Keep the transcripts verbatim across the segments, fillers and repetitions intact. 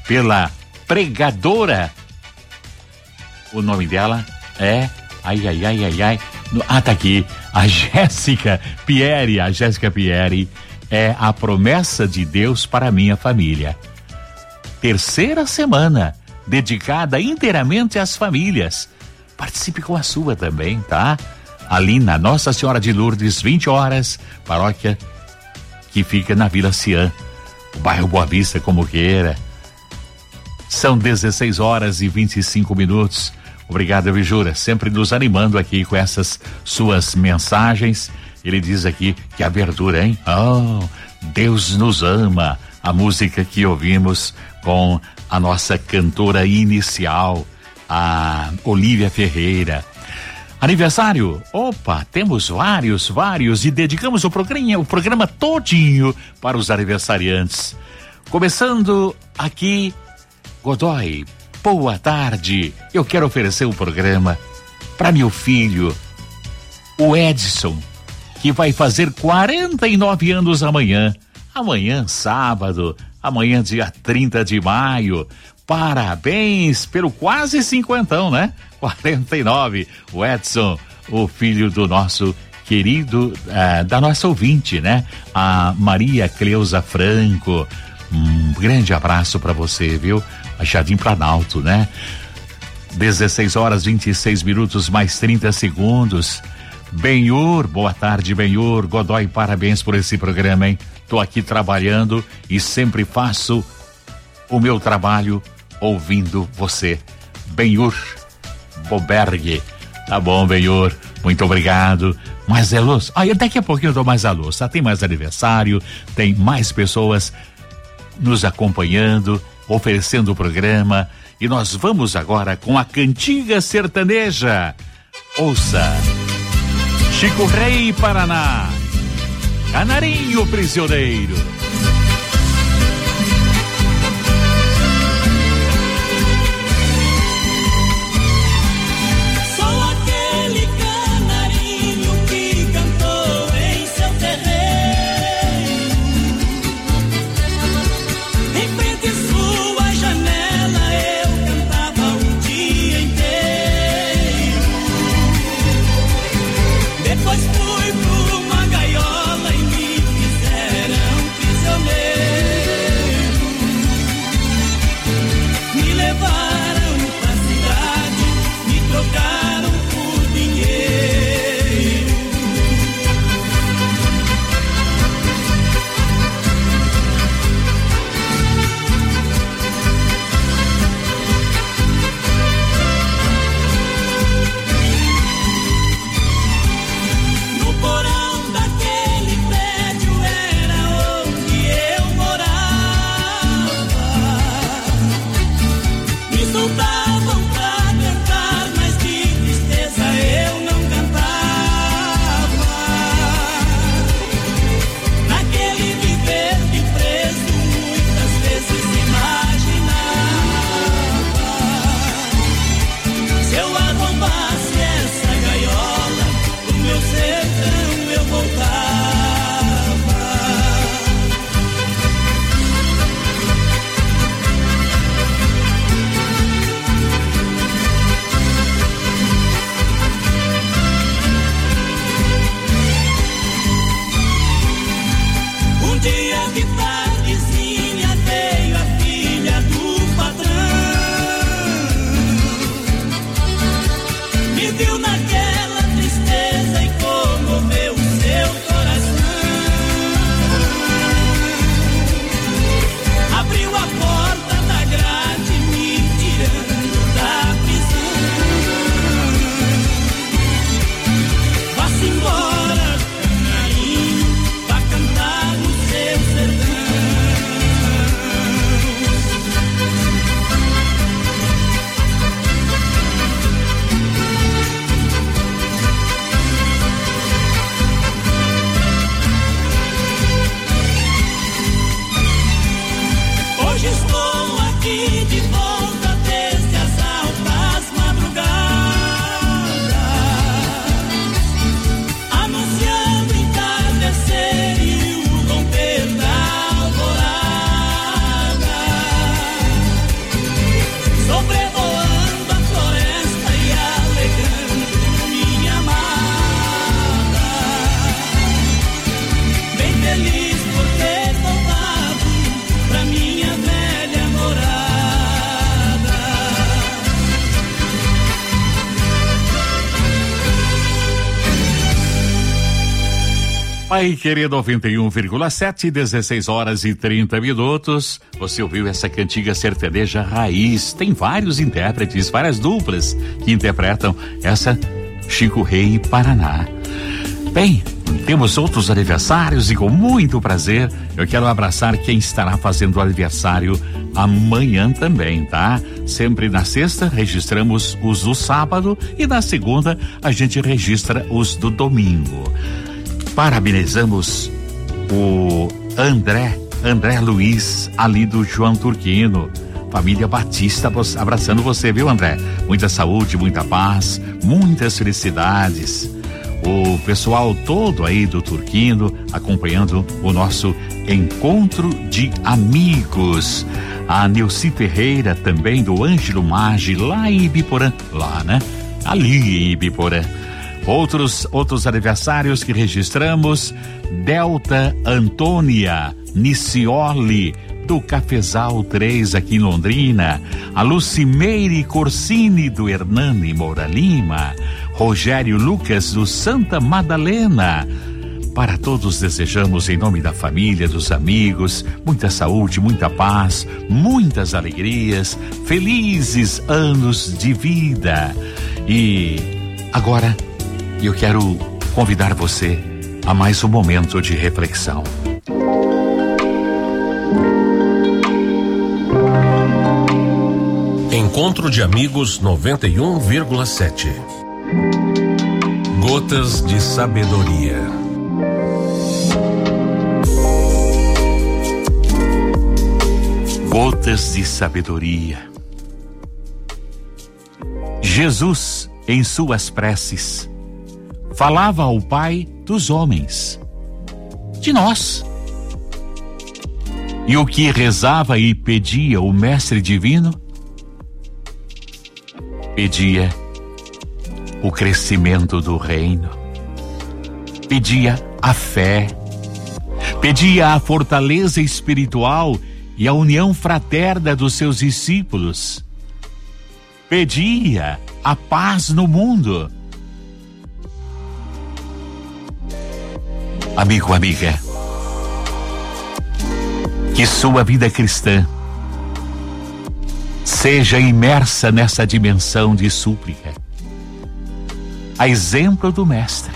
pela pregadora. O nome dela é, ai, ai, ai, ai, ai, ah, tá aqui, a Jéssica Pieri. A Jéssica Pieri é a promessa de Deus para a minha família. Terceira semana dedicada inteiramente às famílias. Participe com a sua também, tá? Ali na Nossa Senhora de Lourdes, vinte horas, paróquia que fica na Vila Cian, o bairro Boa Vista, como queira. São dezesseis horas e vinte e cinco minutos. Obrigado, Vijura, sempre nos animando aqui com essas suas mensagens. Ele diz aqui que abertura, hein? Oh, Deus nos ama. A música que ouvimos com a nossa cantora inicial, a Olívia Ferreira. Aniversário? Opa, temos vários, vários e dedicamos o programa, o programa todinho para os aniversariantes. Começando aqui, Godoy, boa tarde. Eu quero oferecer o programa para meu filho, o Edson, que vai fazer quarenta e nove anos amanhã. Amanhã, sábado, amanhã, dia trinta de maio. Parabéns pelo quase cinquentão, né? quarenta e nove. O Edson, o filho do nosso querido, uh, da nossa ouvinte, né? A Maria Cleusa Franco. Um grande abraço para você, viu? A Jardim Planalto, né? dezesseis horas e vinte e seis minutos mais trinta segundos. Benhur, boa tarde, Benhur. Godoy, parabéns por esse programa, hein? Tô aqui trabalhando e sempre faço o meu trabalho ouvindo você. Benhur Boberg. Tá bom, Benhur, muito obrigado. Mais alôs? Ah, daqui a pouquinho eu dou mais alôs, tá? Tem mais aniversário, tem mais pessoas nos acompanhando, oferecendo o programa, e nós vamos agora com a cantiga sertaneja. Ouça. Chico Rei, Paraná. Canarinho Prisioneiro. Sou aquele canarinho que cantou em seu terreiro, em frente à sua janela eu cantava o dia inteiro. Depois fui pra uma gaiola e me fizeram prisioneiro. Me levaram pra cidade, me trocaram por dinheiro. No porão daquele prédio era onde eu morava. Me soltavam pra cantar, mas de tristeza eu não cantava. Naquele viver de preso muitas vezes imaginava, se eu arrombasse essa gaiola, pro meu sertão eu voltava. Um dia de tardezinha veio a filha do patrão, me viu naquela tristeza e comoveu o seu coração. Abriu a porta da grade, me tirando da prisão. Vá-se embora, canarinho, vá cantar no seu sertão. Hoje estou aqui de volta desde as altas madrugadas, anunciando o entardecer e o romper da alvorada. Pai querido, noventa e um vírgula sete, dezesseis horas e trinta minutos. Você ouviu essa cantiga sertaneja raiz. Tem vários intérpretes, várias duplas que interpretam essa Chico Rei e Paraná. Bem, temos outros aniversários e com muito prazer eu quero abraçar quem estará fazendo aniversário amanhã também, tá? Sempre na sexta registramos os do sábado e na segunda a gente registra os do domingo. Parabenizamos o André, André Luiz, ali do João Turquino, família Batista, abraçando você, viu, André? Muita saúde, muita paz, muitas felicidades. O pessoal todo aí do Turquino acompanhando o nosso encontro de amigos. A Nilce Ferreira também do Ângelo Maggi, lá em Ibiporã, lá, né? Ali em Ibiporã. Outros, outros aniversários que registramos: Delta Antônia Nicioli, do Cafezal três aqui em Londrina, a Lucimeire Corsini do Hernani Moura Lima, Rogério Lucas do Santa Madalena. Para todos desejamos, em nome da família, dos amigos, muita saúde, muita paz, muitas alegrias, felizes anos de vida. E agora eu quero convidar você a mais um momento de reflexão. Encontro de Amigos noventa e um vírgula sete. Gotas de Sabedoria. Gotas de Sabedoria. Jesus, em suas preces, falava ao Pai dos homens, de nós. E o que rezava e pedia o Mestre Divino? Pedia o crescimento do reino, pedia a fé, pedia a fortaleza espiritual e a união fraterna dos seus discípulos, pedia a paz no mundo. Amigo, amiga, que sua vida cristã seja imersa nessa dimensão de súplica, a exemplo do Mestre.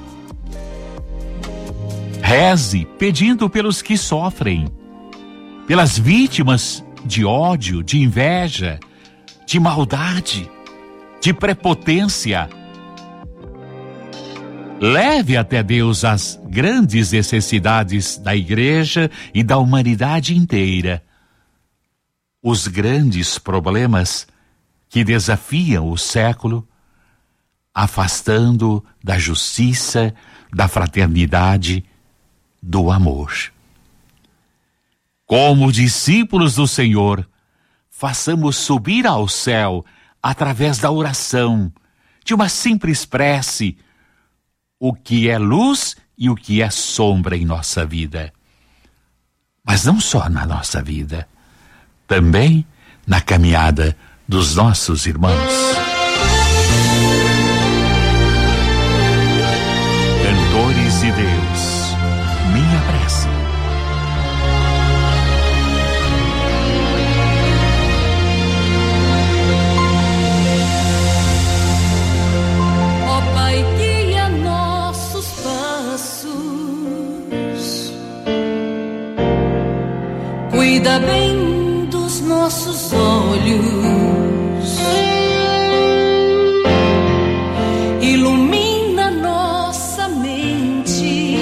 Reze pedindo pelos que sofrem, pelas vítimas de ódio, de inveja, de maldade, de prepotência. Leve até Deus as grandes necessidades da igreja e da humanidade inteira. Os grandes problemas que desafiam o século, afastando da justiça, da fraternidade, do amor. Como discípulos do Senhor, façamos subir ao céu, através da oração, de uma simples prece, o que é luz e o que é sombra em nossa vida. Mas não só na nossa vida, também na caminhada dos nossos irmãos. Cantores de Deus, minha prece. Ó Pai, guia nossos passos, cuida bem dos nossos olhos, ilumina nossa mente,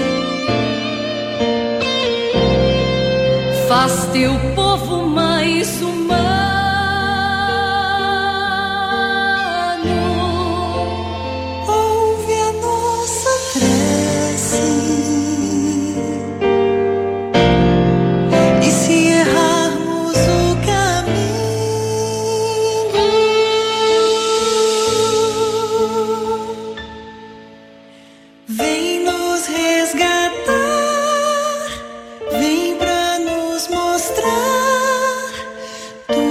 faz teu povo mais humano. Ouve a nossa prece, e se errarmos o caminho, vem nos resgatar, vem pra nos mostrar tua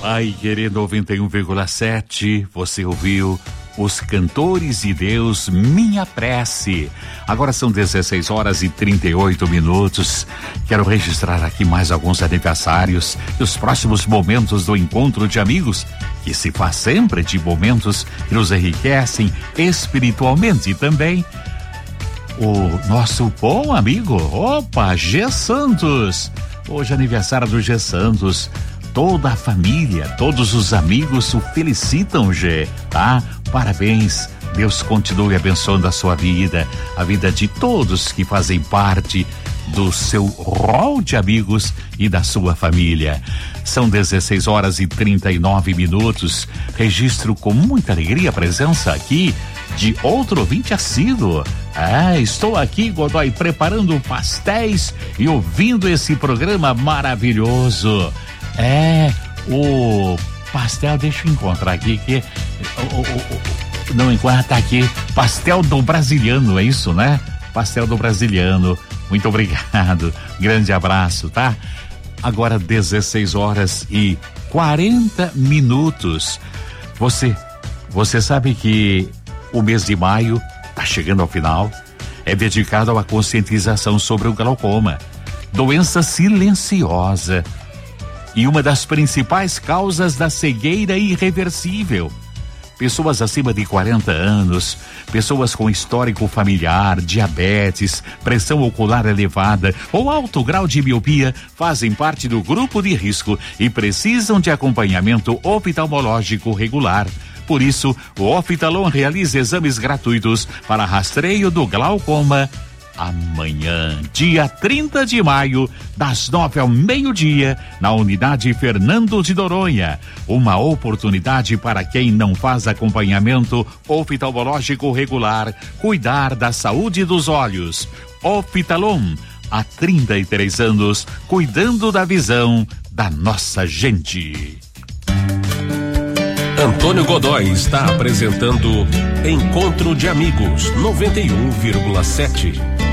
Pai Querer noventa e um vírgula sete, você ouviu Os Cantores de Deus, Minha Prece. Agora são dezesseis horas e trinta e oito minutos. Quero registrar aqui mais alguns aniversários e os próximos momentos do encontro de amigos, que se faz sempre de momentos que nos enriquecem espiritualmente também. O nosso bom amigo, opa, G Santos. Hoje é aniversário do G Santos. Toda a família, todos os amigos o felicitam, G, tá? Parabéns, Deus continue abençoando a sua vida, a vida de todos que fazem parte do seu rol de amigos e da sua família. São dezesseis horas e trinta e nove minutos. Registro com muita alegria a presença aqui de outro ouvinte assíduo. Ah, estou aqui, Godoy, preparando pastéis e ouvindo esse programa maravilhoso. É, o pastel, deixa eu encontrar aqui, que o, o, o, não encontra aqui, pastel do Brasiliano, é isso, né? Pastel do Brasiliano, muito obrigado, grande abraço, tá? Agora dezesseis horas e quarenta minutos. Você, você sabe que o mês de maio tá chegando ao final, é dedicado à conscientização sobre o glaucoma, doença silenciosa e uma das principais causas da cegueira irreversível. Pessoas acima de quarenta anos, pessoas com histórico familiar, diabetes, pressão ocular elevada ou alto grau de miopia fazem parte do grupo de risco e precisam de acompanhamento oftalmológico regular. Por isso, o Oftalon realiza exames gratuitos para rastreio do glaucoma amanhã, dia trinta de maio, das nove ao meio-dia, na unidade Fernando de Noronha. Uma oportunidade para quem não faz acompanhamento oftalmológico regular, cuidar da saúde dos olhos. Oftalon, há trinta e três anos, cuidando da visão da nossa gente. Antônio Godoy está apresentando Encontro de Amigos noventa e um vírgula sete.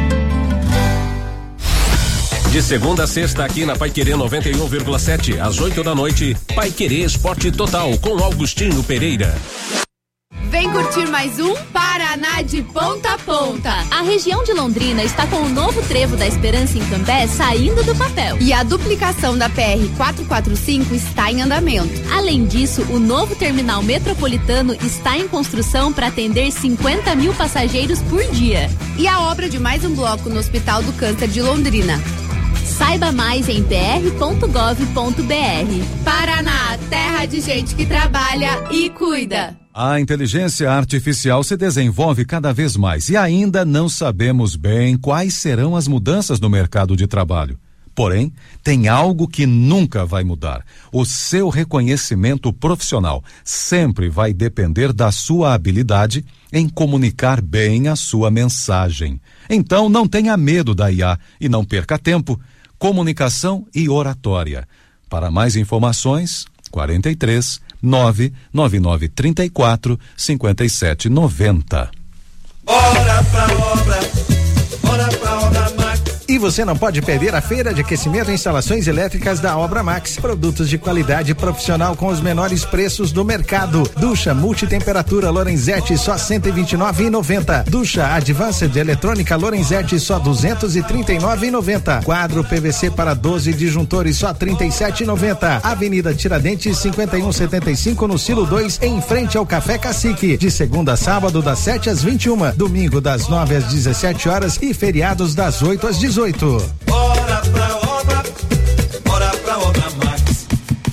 De segunda a sexta aqui na Paiquerê noventa e um vírgula sete, às oito da noite, Paiquerê Esporte Total com Augustinho Pereira. Vem curtir mais um Paraná de ponta a ponta. A região de Londrina está com o novo trevo da Esperança em Cambé saindo do papel. E a duplicação da P R quatrocentos e quarenta e cinco está em andamento. Além disso, o novo terminal metropolitano está em construção para atender cinquenta mil passageiros por dia. E a obra de mais um bloco no Hospital do Câncer de Londrina. Saiba mais em p r ponto gov ponto b r. Paraná, terra de gente que trabalha e cuida. A inteligência artificial se desenvolve cada vez mais e ainda não sabemos bem quais serão as mudanças no mercado de trabalho. Porém, tem algo que nunca vai mudar. O seu reconhecimento profissional sempre vai depender da sua habilidade em comunicar bem a sua mensagem. Então, não tenha medo da I A e não perca tempo. Comunicação e oratória. Para mais informações, quarenta e três, nove nove nove, trinta e quatro, cinquenta e sete, noventa. Bora pra obra, bora pra obra Max. E você não pode perder a feira de aquecimento e instalações elétricas da Obra Max. Produtos de qualidade profissional com os menores preços do mercado. Ducha multitemperatura Lorenzetti só cento e vinte e nove reais e noventa centavos. Ducha Advanced eletrônica Lorenzetti só duzentos e trinta e nove reais e noventa centavos. Quadro P V C para doze disjuntores só trinta e sete reais e noventa centavos. Avenida Tiradentes cinquenta e um setenta e cinco no Silo dois, em frente ao Café Cacique. De segunda a sábado das sete às vinte e uma, domingo das nove às dezessete horas e feriados das oito às dezoito. Bora pra obra, bora pra obra Max.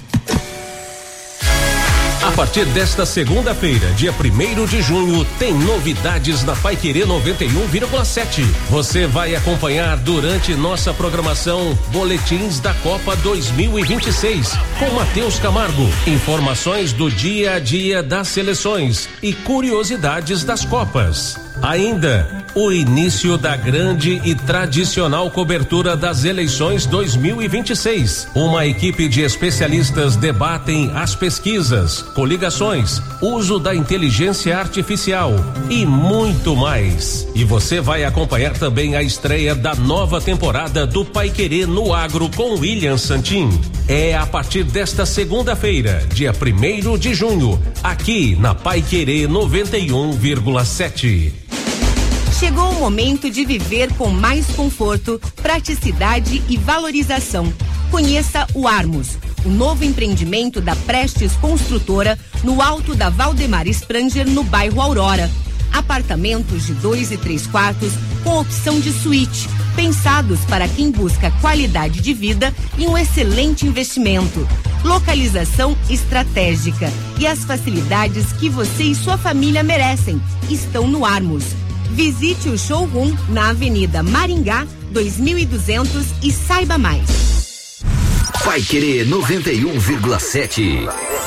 A partir desta segunda-feira, dia primeiro de junho, tem novidades na Paiquerê noventa e um vírgula sete. Você vai acompanhar durante nossa programação boletins da Copa dois mil e vinte e seis com Matheus Camargo, informações do dia a dia das seleções e curiosidades das Copas. Ainda o início da grande e tradicional cobertura das eleições dois mil e vinte e seis. Uma equipe de especialistas debatem as pesquisas, coligações, uso da inteligência artificial e muito mais. E você vai acompanhar também a estreia da nova temporada do Paiquerê no Agro com William Santin. É a partir desta segunda-feira, dia primeiro de junho, aqui na Paiquerê noventa e um vírgula sete. Chegou o momento de viver com mais conforto, praticidade e valorização. Conheça o Armos, o novo empreendimento da Prestes Construtora no alto da Valdemar Spranger, no bairro Aurora. Apartamentos de dois e três quartos com opção de suíte, pensados para quem busca qualidade de vida e um excelente investimento. Localização estratégica e as facilidades que você e sua família merecem estão no Armos. Visite o showroom na Avenida Maringá dois mil e duzentos e saiba mais. Paiquerê noventa e um vírgula sete.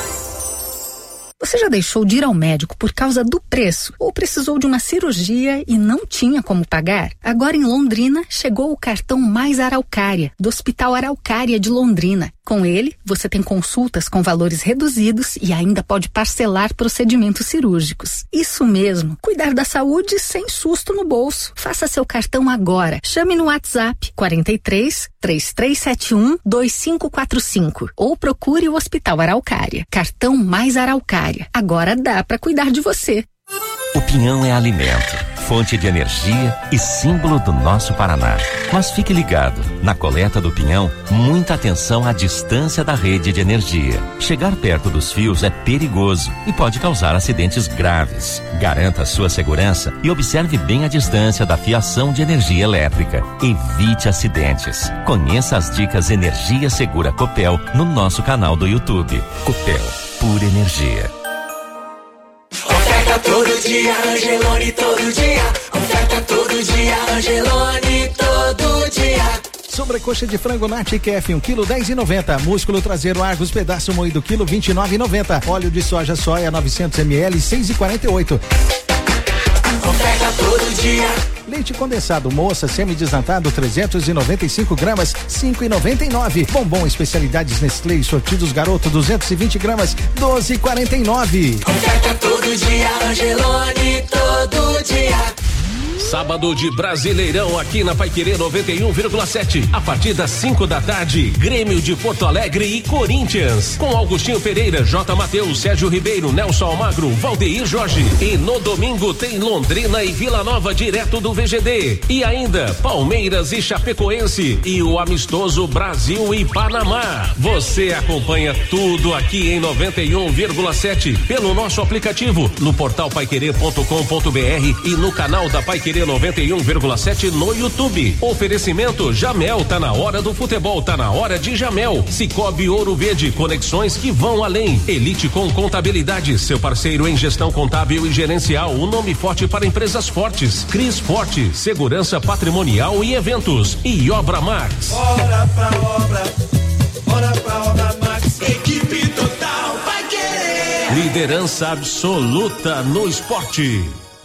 Você já deixou de ir ao médico por causa do preço ou precisou de uma cirurgia e não tinha como pagar? Agora em Londrina chegou o cartão Mais Araucária, do Hospital Araucária de Londrina. Com ele, você tem consultas com valores reduzidos e ainda pode parcelar procedimentos cirúrgicos. Isso mesmo, cuidar da saúde sem susto no bolso. Faça seu cartão agora. Chame no WhatsApp quarenta e três, três três sete um, dois cinco quatro cinco ou procure o Hospital Araucária. Cartão Mais Araucária. Agora dá para cuidar de você. O pinhão é alimento, fonte de energia e símbolo do nosso Paraná. Mas fique ligado, na coleta do pinhão, muita atenção à distância da rede de energia. Chegar perto dos fios é perigoso e pode causar acidentes graves. Garanta sua segurança e observe bem a distância da fiação de energia elétrica. Evite acidentes. Conheça as dicas Energia Segura Copel no nosso canal do YouTube. Copel, pura energia. Oferta todo dia, Angelone todo dia. Oferta todo dia, Angelone todo dia. Sobrecoxa de frango Nati K F um quilo dez e noventa. Músculo traseiro Argos pedaço moído quilo vinte e nove e noventa. Óleo de soja soia novecentos mililitros seis e quarenta e oito. Oferta todo dia. Leite condensado moça semi-desnatado trezentos e noventa e cinco gramas cinco e noventa e nove. Bombom especialidades Nestlé e sortidos Garoto duzentos e vinte gramas doze e quarenta e nove. Oferta todo dia, Angelone todo dia. Sábado de Brasileirão aqui na Paiquerê noventa e um vírgula sete. A partir das cinco da tarde, Grêmio de Porto Alegre e Corinthians. Com Augustinho Pereira, J. Mateus, Sérgio Ribeiro, Nelson Almagro, Valdeir Jorge. E no domingo tem Londrina e Vila Nova direto do V G D. E ainda Palmeiras e Chapecoense. E o amistoso Brasil e Panamá. Você acompanha tudo aqui em noventa e um vírgula sete pelo nosso aplicativo, no portal paiquerê ponto com ponto br e no canal da Paiquerê noventa e um vírgula sete no YouTube. Oferecimento Jamel, tá na hora do futebol, tá na hora de Jamel. Cicobi Ouro Verde, conexões que vão além. Elite com Contabilidade, seu parceiro em gestão contábil e gerencial, um nome forte para empresas fortes. Cris Forte, segurança patrimonial e eventos. E Obra Max. Bora pra obra, bora pra Obra Max. Equipe total vai querer. Liderança absoluta no esporte.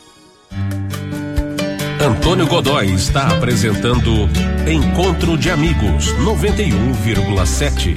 Antônio Godoy está apresentando Encontro de Amigos noventa e um vírgula sete.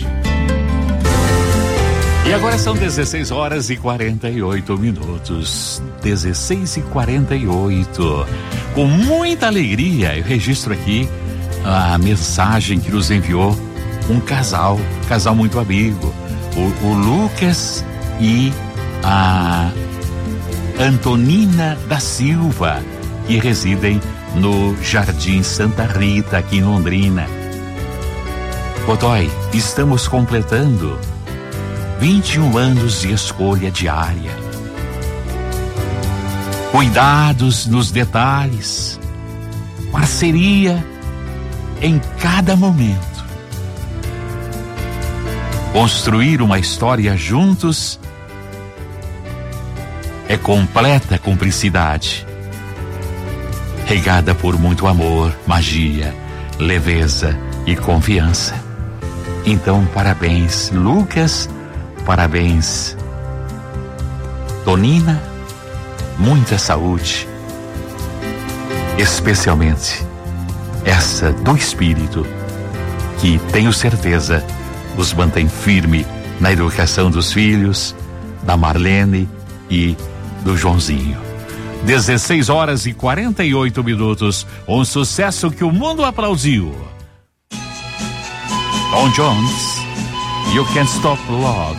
E agora são dezesseis horas e quarenta e oito minutos. dezesseis e quarenta e oito. Com muita alegria, eu registro aqui a mensagem que nos enviou um casal, casal muito amigo, o, o Lucas e a Antonina da Silva, que residem no Jardim Santa Rita, aqui em Londrina. Godoy, estamos completando vinte e um anos de escolha diária. Cuidados nos detalhes, parceria em cada momento. Construir uma história juntos é completa cumplicidade, regada por muito amor, magia, leveza e confiança. Então, parabéns, Lucas, parabéns, Tonina, muita saúde, especialmente essa do Espírito, que tenho certeza os mantém firme na educação dos filhos, da Marlene e do Joãozinho. dezesseis horas e quarenta e oito minutos, um sucesso que o mundo aplaudiu. Tom Jones, You Can't Stop Love.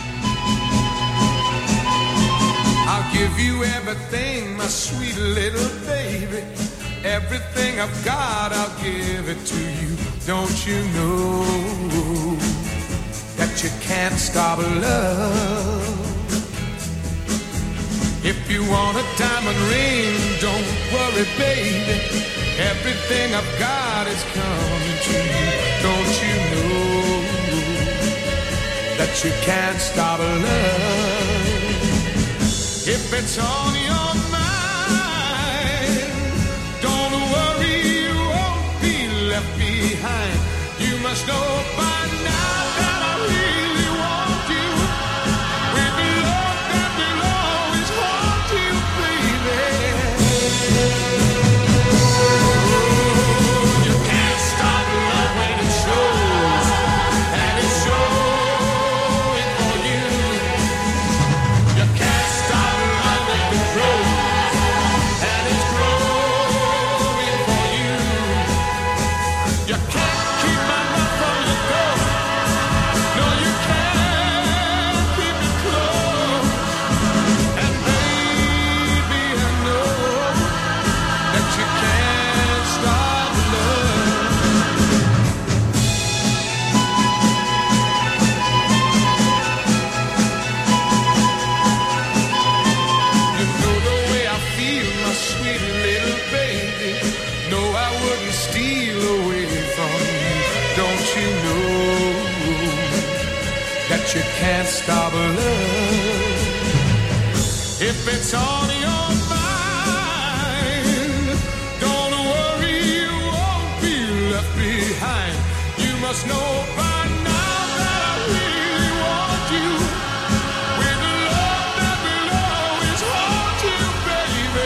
I'll give you everything, my sweet little baby. Everything I've got, I'll give it to you. Don't you know that you can't stop love? If you want a diamond ring, don't worry, baby. Everything I've got is coming to you. Don't you know that you can't stop love? If it's on your mind, don't worry, you won't be left behind. You must know by now that I really want you. With the love that will always haunt you, baby. You can't stop love when it shows, and it's showing for you. You can't stop love when it grows, and it's growing for you. You can't keep my love from your door. No, you can't keep it close. And baby, I know that you can't stop love. You know the way I feel, my sweet little baby. No, I wouldn't steal away from you. Don't you know that you can't stop love? If it's on your mind, don't worry, you won't be left behind. You must know by now that I really want you. With a love that will always haunt you, baby.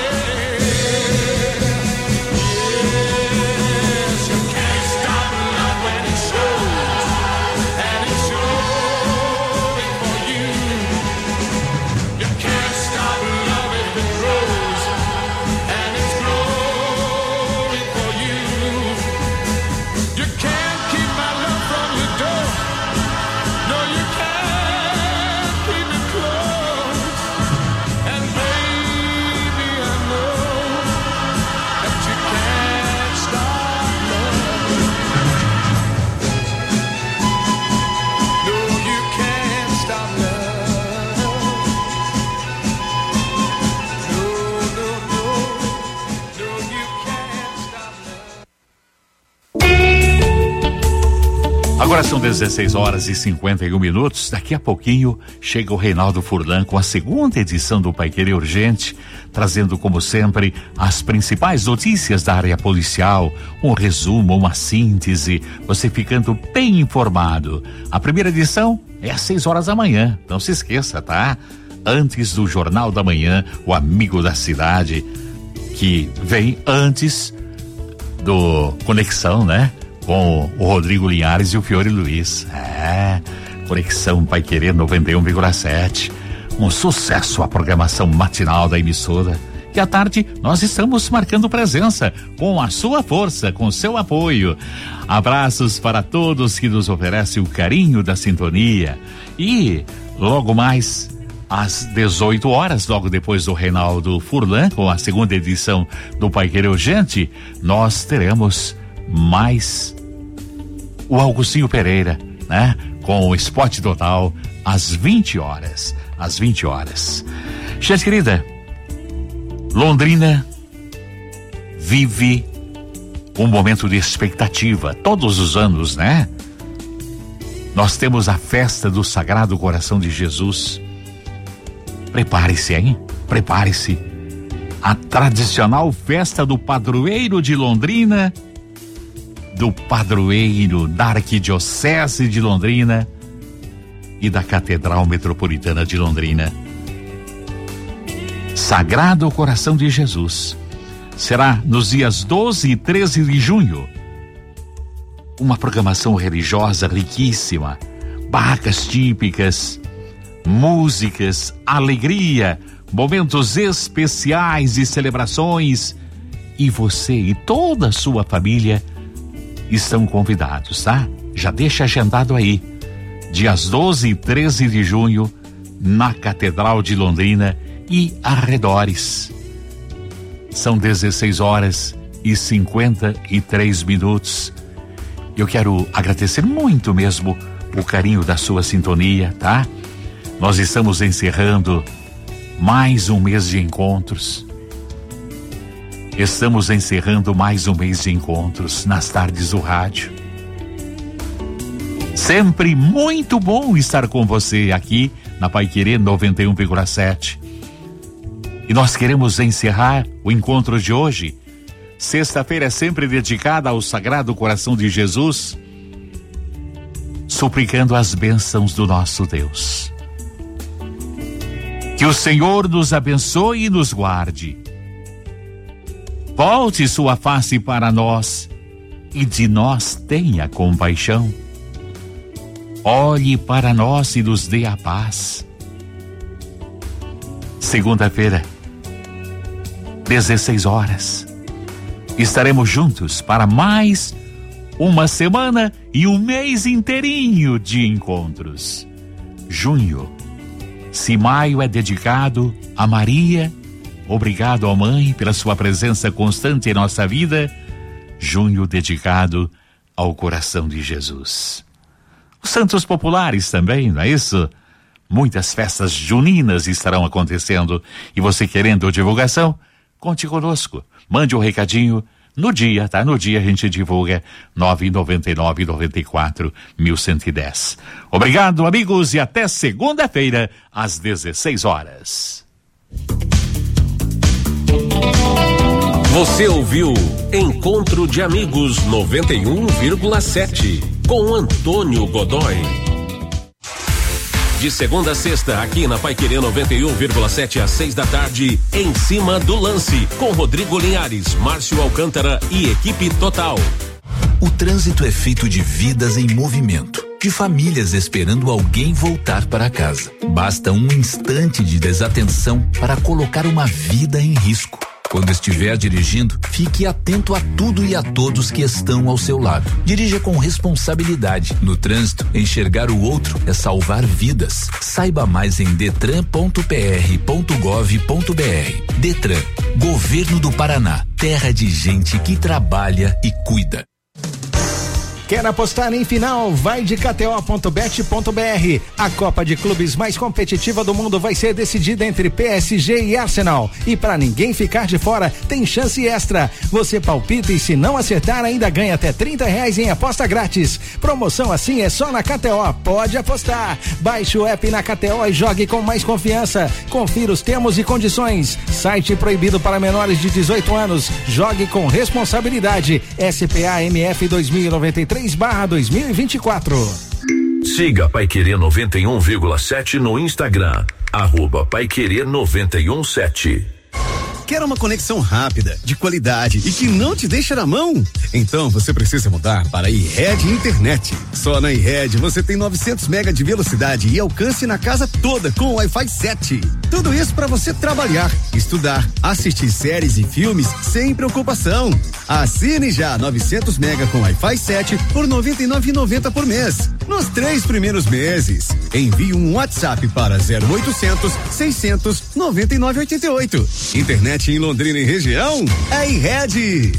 Yes, you can't stop love when it shows, and it's showing for you. You can't stop love if it grows, and it's growing for you. You can't keep my love from your door. No, you can't keep it close. And baby, I know that you can't stop love. No, you can't stop love. No, no, no. No, you can't stop love. Agora são dezesseis horas e cinquenta e um minutos. Daqui a pouquinho chega o Reinaldo Furlan com a segunda edição do Paiquerê Urgente, trazendo, como sempre, as principais notícias da área policial, um resumo, uma síntese, você ficando bem informado. A primeira edição é às seis horas da manhã, não se esqueça, tá? Antes do Jornal da Manhã, o Amigo da Cidade, que vem antes do Conexão, né? Com o Rodrigo Linhares e o Fiore Luiz. É, Conexão Paiquerê noventa e um vírgula sete. Um sucesso a programação matinal da emissora. E à tarde nós estamos marcando presença com a sua força, com seu apoio. Abraços para todos que nos oferecem o carinho da sintonia. E logo mais às dezoito horas, logo depois do Reinaldo Furlan, com a segunda edição do Paiquerê Urgente, nós teremos mais o Augustinho Pereira, né? Com o Spot Total às vinte horas, às vinte horas. Gente querida, Londrina vive um momento de expectativa todos os anos, né? Nós temos a festa do Sagrado Coração de Jesus. Prepare-se, hein? Prepare-se. A tradicional festa do padroeiro de Londrina, do padroeiro da Arquidiocese de Londrina e da Catedral Metropolitana de Londrina. Sagrado Coração de Jesus, será nos dias doze e treze de junho. Uma programação religiosa riquíssima, barracas típicas, músicas, alegria, momentos especiais e celebrações. E você e toda a sua família estão convidados, tá? Já deixa agendado aí. Dias doze e treze de junho, na Catedral de Londrina e arredores. São dezesseis horas e cinquenta e três minutos. Eu quero agradecer muito mesmo o carinho da sua sintonia, tá? Nós estamos encerrando mais um mês de encontros. Estamos encerrando mais um mês de encontros nas tardes do rádio. Sempre muito bom estar com você aqui na Paiquerê noventa e um vírgula sete. E nós queremos encerrar o encontro de hoje. Sexta-feira é sempre dedicada ao Sagrado Coração de Jesus, suplicando as bênçãos do nosso Deus. Que o Senhor nos abençoe e nos guarde. Volte sua face para nós e de nós tenha compaixão. Olhe para nós e nos dê a paz. Segunda-feira, dezesseis horas, estaremos juntos para mais uma semana e um mês inteirinho de encontros. Junho. Se maio é dedicado a Maria, obrigado à Mãe pela sua presença constante em nossa vida. Junho dedicado ao coração de Jesus. Os santos populares também, não é isso? Muitas festas juninas estarão acontecendo. E você querendo divulgação? Conte conosco. Mande um recadinho no dia, tá? No dia a gente divulga nove nove nove, nove quatro, um um um zero. Obrigado, amigos, e até segunda-feira, às dezesseis horas. Você ouviu Encontro de Amigos noventa e um vírgula sete com Antônio Godoy. De segunda a sexta, aqui na Paiquerê noventa e um vírgula sete às seis da tarde, Em Cima do Lance, com Rodrigo Linhares, Márcio Alcântara e equipe total. O trânsito é feito de vidas em movimento, de famílias esperando alguém voltar para casa. Basta um instante de desatenção para colocar uma vida em risco. Quando estiver dirigindo, fique atento a tudo e a todos que estão ao seu lado. Dirija com responsabilidade. No trânsito, enxergar o outro é salvar vidas. Saiba mais em detran ponto p r ponto gov ponto b r. Detran, Governo do Paraná, terra de gente que trabalha e cuida. Quer apostar em final? Vai de k t o ponto bet ponto b r. A Copa de Clubes mais competitiva do mundo vai ser decidida entre P S G e Arsenal. E para ninguém ficar de fora, tem chance extra. Você palpita e se não acertar, ainda ganha até trinta reais em aposta grátis. Promoção assim é só na K T O. Pode apostar. Baixe o app na K T O e jogue com mais confiança. Confira os termos e condições. Site proibido para menores de dezoito anos. Jogue com responsabilidade. S P A M F dois mil e noventa e três barra dois mil e vinte e quatro. Siga Paiquerê noventa e um vírgula sete no Instagram, arroba Paiquerê noventa e um sete. Quer uma conexão rápida, de qualidade e que não te deixa na mão? Então você precisa mudar para a iRed Internet. Só na iRed você tem novecentos mega de velocidade e alcance na casa toda com Wi-Fi sete. Tudo isso para você trabalhar, estudar, assistir séries e filmes sem preocupação. Assine já novecentos mega com Wi-Fi sete por noventa e nove reais e noventa centavos por mês. Nos três primeiros meses. Envie um WhatsApp para zero oitocentos, seiscentos, noventa e nove, oitenta e oito. Internet em Londrina e região é iRed.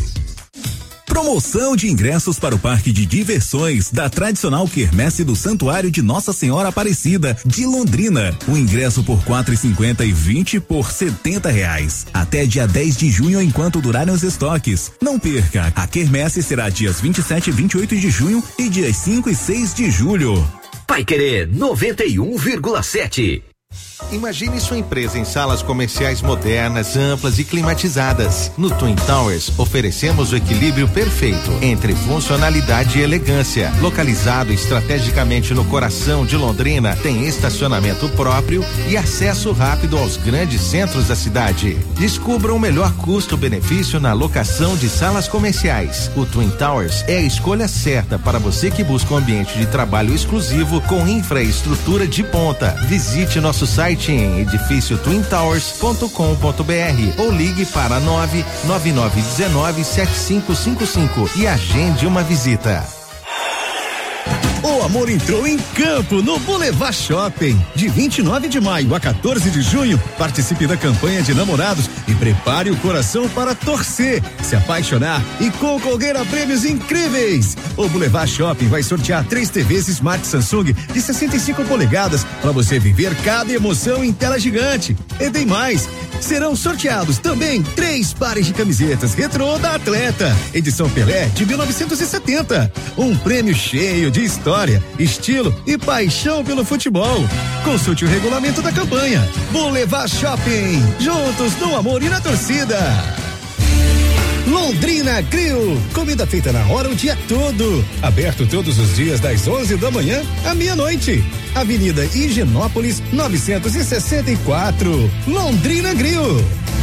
Promoção de ingressos para o Parque de Diversões da tradicional quermesse do Santuário de Nossa Senhora Aparecida de Londrina. O ingresso por quatro e cinquenta e vinte por setenta reais. Até dia dez de junho enquanto durarem os estoques. Não perca, a quermesse será dias vinte e sete e vinte e oito de junho e dias cinco e seis de julho. Paiquerê noventa e um vírgula sete. Imagine sua empresa em salas comerciais modernas, amplas e climatizadas. No Twin Towers, oferecemos o equilíbrio perfeito entre funcionalidade e elegância. Localizado estrategicamente no coração de Londrina, tem estacionamento próprio e acesso rápido aos grandes centros da cidade. Descubra o melhor custo-benefício na locação de salas comerciais. O Twin Towers é a escolha certa para você que busca um ambiente de trabalho exclusivo com infraestrutura de ponta. Visite nosso site em edifício twin towers ponto com ponto br ou ligue para nove nove nove um nove sete cinco cinco cinco e agende uma visita. O amor entrou em campo no Boulevard Shopping. De vinte e nove de maio a quatorze de junho, participe da campanha de namorados e prepare o coração para torcer, se apaixonar e concorrer a prêmios incríveis. O Boulevard Shopping vai sortear três T Vs Smart Samsung de sessenta e cinco polegadas para você viver cada emoção em tela gigante. E tem mais. Serão sorteados também três pares de camisetas retrô da Atleta, edição Pelé de mil novecentos e setenta. Um prêmio cheio de história, estilo e paixão pelo futebol. Consulte o regulamento da campanha. Boulevard Shopping, juntos no amor e na torcida. Londrina Grill, comida feita na hora o dia todo. Aberto todos os dias das onze da manhã à meia-noite. Avenida Higienópolis novecentos e sessenta e quatro. Londrina Grill.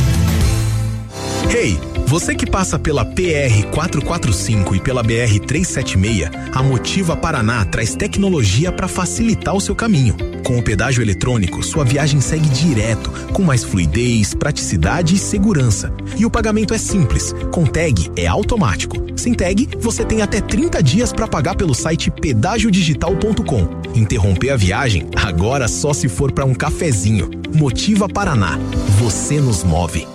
Hey, você que passa pela P R quatrocentos e quarenta e cinco e pela B R trezentos e setenta e seis, a Motiva Paraná traz tecnologia para facilitar o seu caminho. Com o pedágio eletrônico, sua viagem segue direto, com mais fluidez, praticidade e segurança. E o pagamento é simples, com tag é automático. Sem tag, você tem até trinta dias para pagar pelo site pedágio digital ponto com. Interromper a viagem, agora só se for para um cafezinho. Motiva Paraná, você nos move.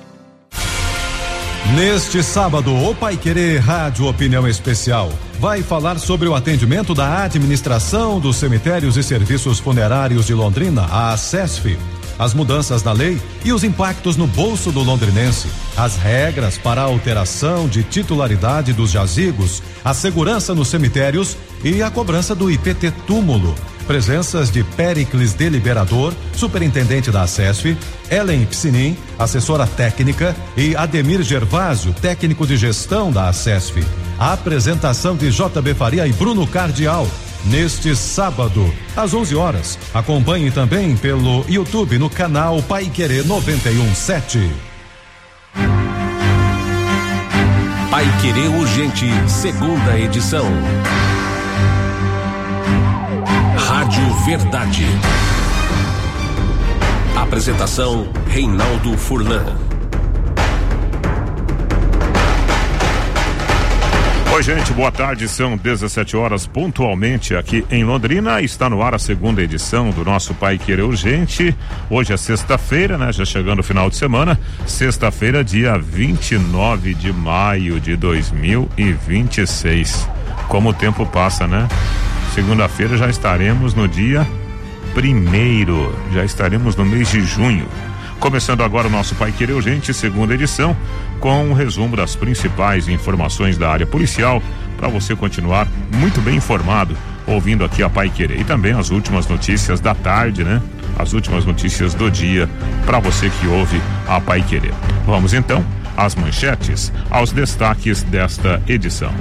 Neste sábado, o Paiquerê Rádio Opinião Especial vai falar sobre o atendimento da Administração dos Cemitérios e Serviços Funerários de Londrina, a ACESF, as mudanças na lei e os impactos no bolso do londrinense, as regras para a alteração de titularidade dos jazigos, a segurança nos cemitérios e a cobrança do I P T túmulo. Presenças de Péricles Deliberador, superintendente da ACESF, Ellen Piscinin, assessora técnica, e Ademir Gervásio, técnico de gestão da ACESF. A apresentação de J B Faria e Bruno Cardial, neste sábado, às onze horas. Acompanhe também pelo YouTube no canal Paiquerê noventa e um sete. Paiquerê Urgente, segunda edição. Rádio Verdade. Apresentação Reinaldo Furlan. Oi, gente, boa tarde. São dezessete horas pontualmente aqui em Londrina. Está no ar a segunda edição do nosso Paiquerê Urgente. Hoje é sexta-feira, né? Já chegando o final de semana. Sexta-feira, dia vinte e nove de maio de dois mil e vinte e seis. Como o tempo passa, né? Segunda-feira já estaremos no dia primeiro, já estaremos no mês de junho. Começando agora o nosso Paiquerê Urgente, segunda edição, com um resumo das principais informações da área policial, para você continuar muito bem informado, ouvindo aqui a Paiquerê. E também as últimas notícias da tarde, né? As últimas notícias do dia, para você que ouve a Paiquerê. Vamos então às manchetes, aos destaques desta edição.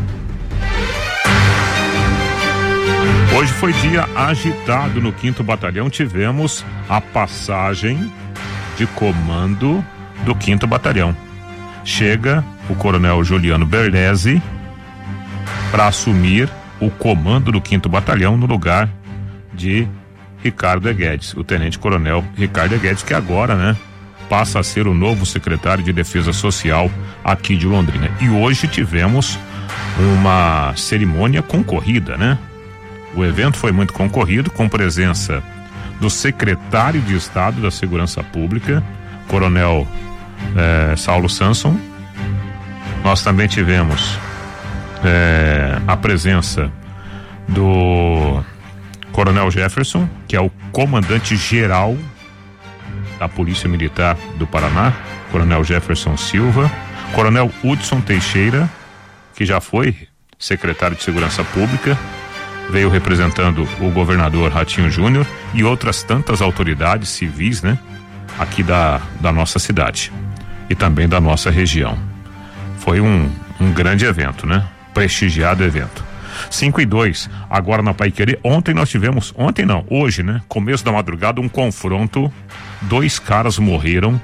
Hoje foi dia agitado no quinto Batalhão. Tivemos a passagem de comando do quinto Batalhão. Chega o coronel Juliano Berlese para assumir o comando do quinto Batalhão no lugar de Ricardo Eguedes, o tenente-coronel Ricardo Eguedes, que agora, né, passa a ser o novo secretário de Defesa Social aqui de Londrina. E hoje tivemos uma cerimônia concorrida, né? O evento foi muito concorrido, com presença do secretário de Estado da Segurança Pública, coronel eh, Saulo Sanson. Nós também tivemos eh, a presença do coronel Jefferson, que é o comandante geral da Polícia Militar do Paraná, coronel Jefferson Silva, coronel Hudson Teixeira, que já foi secretário de Segurança Pública, veio representando o governador Ratinho Júnior e outras tantas autoridades civis, né? Aqui da, da nossa cidade e também da nossa região. Foi um, um grande evento, né? Prestigiado evento. cinco e dois, agora na Paiquerê. Ontem nós tivemos, ontem não, hoje, né? Começo da madrugada, um confronto. Dois caras morreram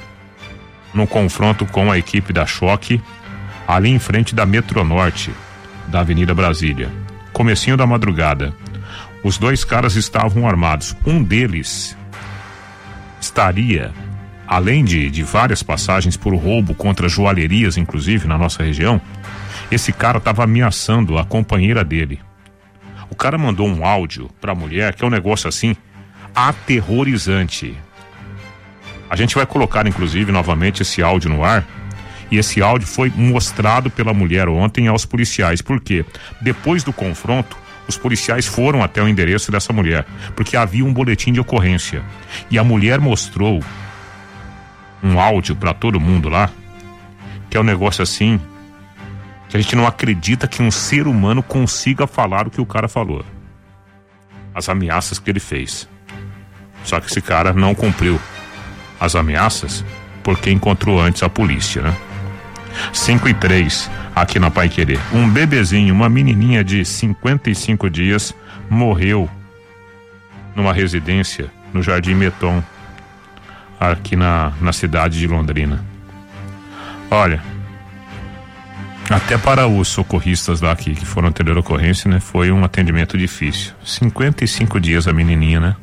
no confronto com a equipe da Choque, ali em frente da Metronorte, da Avenida Brasília. Comecinho da madrugada. Os dois caras estavam armados. Um deles estaria, além de, de várias passagens por roubo contra joalherias, inclusive, na nossa região, esse cara estava ameaçando a companheira dele. O cara mandou um áudio pra mulher, que é um negócio assim, aterrorizante. A gente vai colocar, inclusive, novamente esse áudio no ar. E esse áudio foi mostrado pela mulher ontem aos policiais. Por quê? Depois do confronto, os policiais foram até o endereço dessa mulher, porque havia um boletim de ocorrência. E a mulher mostrou um áudio para todo mundo lá, que é um negócio assim, que a gente não acredita que um ser humano consiga falar o que o cara falou. As ameaças que ele fez. Só que esse cara não cumpriu as ameaças porque encontrou antes a polícia, né? cinco e três, aqui na Paiquerê. Um bebezinho, uma menininha de cinquenta e cinco dias, morreu numa residência no Jardim Meton, aqui na, na cidade de Londrina. Olha, até para os socorristas lá aqui que foram atender a ocorrência, né? Foi um atendimento difícil. cinquenta e cinco dias a menininha, né?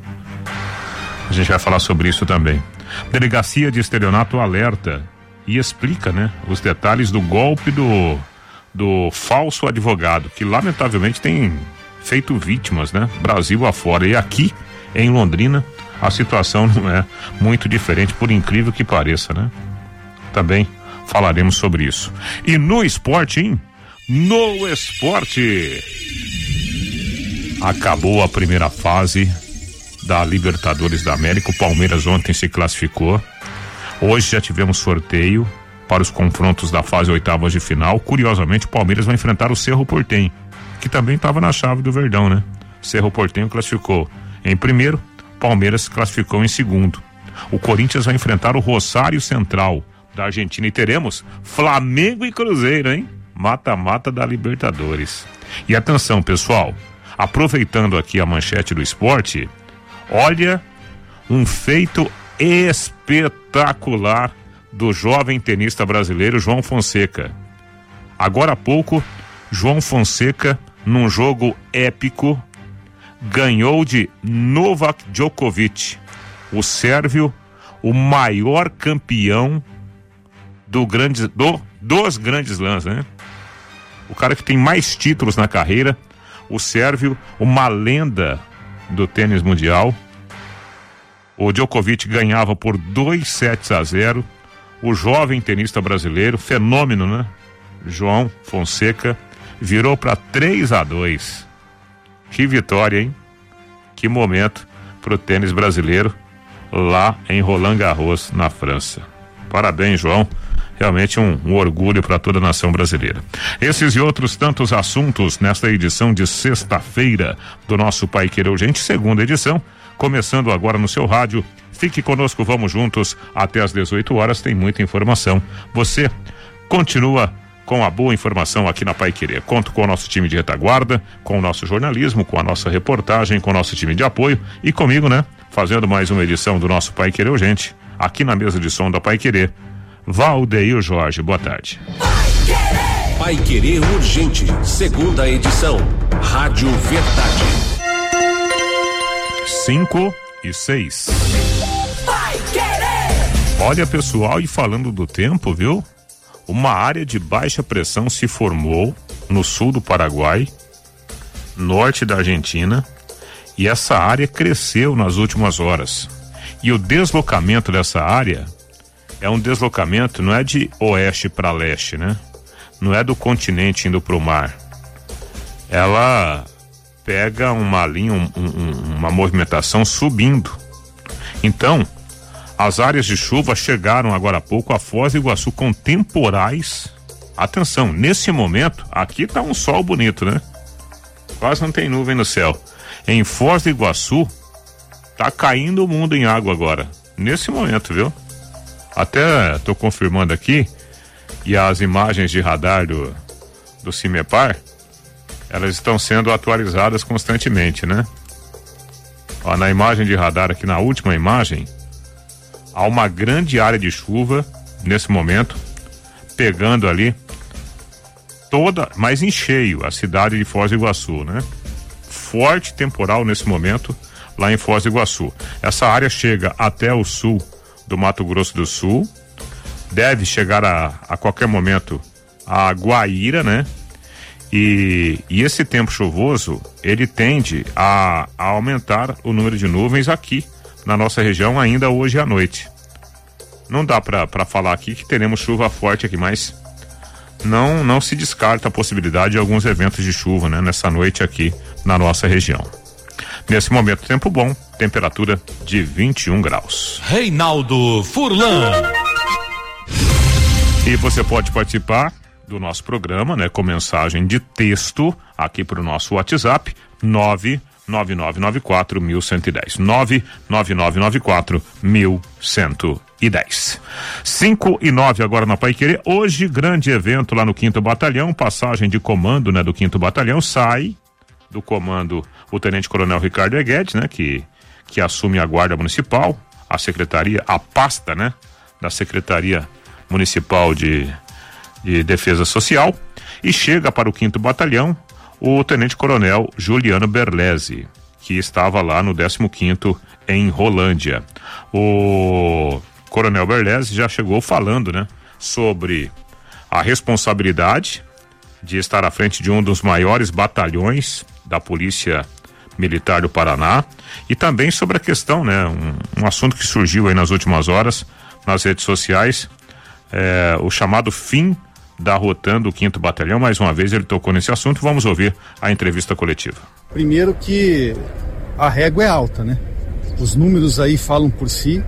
A gente vai falar sobre isso também. Delegacia de Estelionato alerta e explica, né, os detalhes do golpe do, do falso advogado, que lamentavelmente tem feito vítimas, né, Brasil afora. E aqui em Londrina a situação não é muito diferente, por incrível que pareça, né? Também falaremos sobre isso. E no esporte, hein? No esporte, acabou a primeira fase da Libertadores da América. O Palmeiras ontem se classificou. Hoje já tivemos sorteio para os confrontos da fase oitavas de final. Curiosamente, o Palmeiras vai enfrentar o Cerro Porteño, que também estava na chave do Verdão, né? Cerro Porteño classificou em primeiro, Palmeiras classificou em segundo. O Corinthians vai enfrentar o Rosário Central da Argentina e teremos Flamengo e Cruzeiro, hein? Mata-mata da Libertadores. E atenção, pessoal, aproveitando aqui a manchete do esporte, olha um feito espetacular do jovem tenista brasileiro João Fonseca. Agora há pouco, João Fonseca, num jogo épico, ganhou de Novak Djokovic, o sérvio, o maior campeão do grande, do, dos grandes lãs, né? O cara que tem mais títulos na carreira, o sérvio, uma lenda do tênis mundial. O Djokovic ganhava por dois sets a zero. O jovem tenista brasileiro, fenômeno, né? João Fonseca, virou para três a dois. Que vitória, hein? Que momento pro tênis brasileiro lá em Roland Garros, na França. Parabéns, João. Realmente um, um orgulho para toda a nação brasileira. Esses e outros tantos assuntos nesta edição de sexta-feira do nosso Paiquerê Urgente, segunda edição, começando agora no seu rádio. Fique conosco, vamos juntos até às dezoito horas, tem muita informação. Você continua com a boa informação aqui na Paiquerê. Conto com o nosso time de retaguarda, com o nosso jornalismo, com a nossa reportagem, com o nosso time de apoio e comigo, né? Fazendo mais uma edição do nosso Paiquerê Urgente, aqui na mesa de som da Paiquerê, Valdeir Jorge. Boa tarde. Paiquerê Urgente, segunda edição, Rádio Verdade. Cinco e seis. Olha, pessoal, e falando do tempo, viu? Uma área de baixa pressão se formou no sul do Paraguai, norte da Argentina, e essa área cresceu nas últimas horas. E o deslocamento dessa área é um deslocamento, não é de oeste para leste, né? Não é do continente indo para o mar. Ela pega uma linha, um, um, uma movimentação subindo. Então, as áreas de chuva chegaram agora há pouco a Foz do Iguaçu com temporais. Atenção, nesse momento, aqui tá um sol bonito, né? Quase não tem nuvem no céu. Em Foz do Iguaçu, tá caindo o mundo em água agora. Nesse momento, viu? Até tô confirmando aqui, e as imagens de radar do, do CIMEPAR, elas estão sendo atualizadas constantemente, né? Ó, na imagem de radar aqui, na última imagem, há uma grande área de chuva nesse momento, pegando ali toda, mas em cheio, a cidade de Foz do Iguaçu, né? Forte temporal nesse momento lá em Foz do Iguaçu. Essa área chega até o sul do Mato Grosso do Sul, deve chegar a, a qualquer momento a Guaíra, né? E, e esse tempo chuvoso, ele tende a, a aumentar o número de nuvens aqui na nossa região ainda hoje à noite. Não dá para falar aqui que teremos chuva forte aqui, mas não, não se descarta a possibilidade de alguns eventos de chuva, né, nessa noite aqui na nossa região. Nesse momento, tempo bom, temperatura de vinte e um graus. Reinaldo Furlan. E você pode participar do nosso programa, né, com mensagem de texto aqui para o nosso WhatsApp nove nove nove nove quatro um um zero um nove nove nove nove quatro um um zero um. cinco e nove agora na Paiquerê. Hoje, grande evento lá no quinto Batalhão, passagem de comando, né, do quinto Batalhão. Sai do comando o Tenente Coronel Ricardo Eguedes, né, que, que assume a Guarda Municipal, a secretaria, a pasta, né, da Secretaria Municipal de, de Defesa Social, e chega para o quinto Batalhão o Tenente Coronel Juliano Berlese, que estava lá no décimo quinto em Rolândia. O Coronel Berlese já chegou falando, né, sobre a responsabilidade de estar à frente de um dos maiores batalhões da Polícia Militar do Paraná, e também sobre a questão, né, um, um assunto que surgiu aí nas últimas horas nas redes sociais, é, o chamado fim da Rotan do quinto Batalhão. Mais uma vez ele tocou nesse assunto. Vamos ouvir a entrevista coletiva. Primeiro que a régua é alta, né? Os números aí falam por si.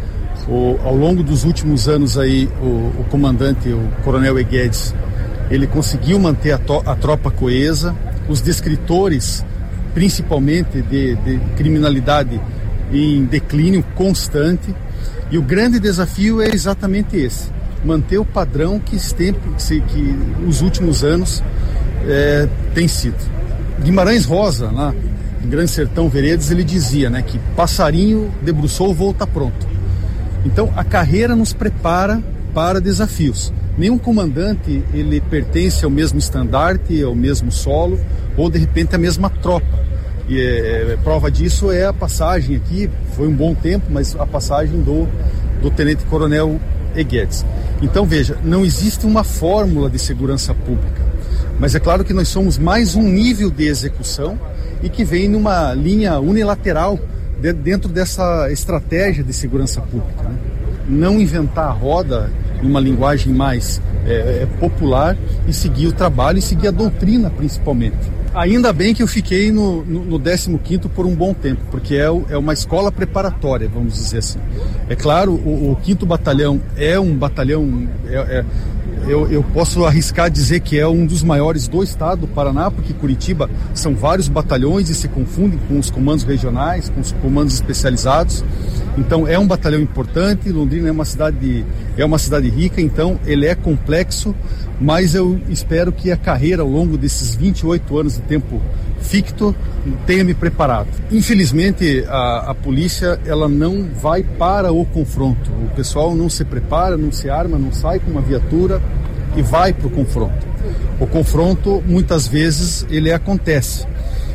O, ao longo dos últimos anos aí, o, o comandante, o Coronel Eguedes, ele conseguiu manter a, to, a tropa coesa. Os descritores, principalmente de, de criminalidade em declínio constante. E o grande desafio é exatamente esse: manter o padrão que, sempre, que, que os últimos anos é, tem sido. Guimarães Rosa, lá em Grande Sertão Veredas, ele dizia, né, que passarinho debruçou, voo tá pronto. Então a carreira nos prepara para desafios. Nenhum comandante ele pertence ao mesmo estandarte, ao mesmo solo, ou de repente à mesma tropa. E é, prova disso é a passagem aqui, foi um bom tempo, mas a passagem do, do Tenente Coronel Eguedes. Então veja, não existe uma fórmula de segurança pública, mas é claro que nós somos mais um nível de execução e que vem numa linha unilateral de, dentro dessa estratégia de segurança pública, né? Não inventar a roda numa linguagem mais é, popular e seguir o trabalho e seguir a doutrina principalmente. Ainda bem que eu fiquei no, no, no décimo quinto por um bom tempo, porque é, o, é uma escola preparatória, vamos dizer assim. É claro, o, o quinto Batalhão é um batalhão, é, é, eu, eu posso arriscar dizer que é um dos maiores do estado do Paraná, porque Curitiba são vários batalhões e se confundem com os comandos regionais, com os comandos especializados. Então é um batalhão importante. Londrina é uma cidade, é uma cidade rica, então ele é complexo, mas eu espero que a carreira ao longo desses vinte e oito anos de tempo ficto tenha me preparado. Infelizmente a, a polícia ela não vai para o confronto. O pessoal não se prepara, não se arma, não sai com uma viatura e vai para o confronto. O confronto muitas vezes ele acontece